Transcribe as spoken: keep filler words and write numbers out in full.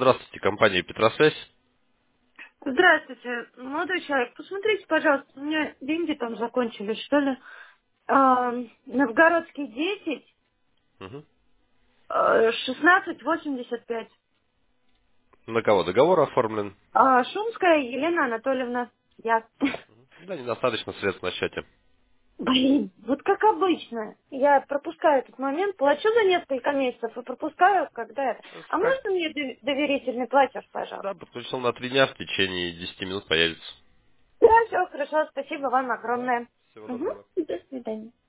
Здравствуйте, компания Петросвязь. Здравствуйте, молодой человек. Посмотрите, пожалуйста, у меня деньги там закончились, что ли. А, Новгородский десять, Мгм. а, шестнадцать восемьдесят пять. На кого договор оформлен? А, Шумская Елена Анатольевна. Я. Да, недостаточно средств на счете. Блин, вот как обычно. Я пропускаю этот момент, плачу за несколько месяцев и пропускаю, когда это. Э, А Как? можно мне дов- доверительный платеж, Да, пожалуйста? подключил на три дня, в течение десяти минут появится. Да, все хорошо, спасибо вам Да. огромное. Всего Угу. доброго. До свидания.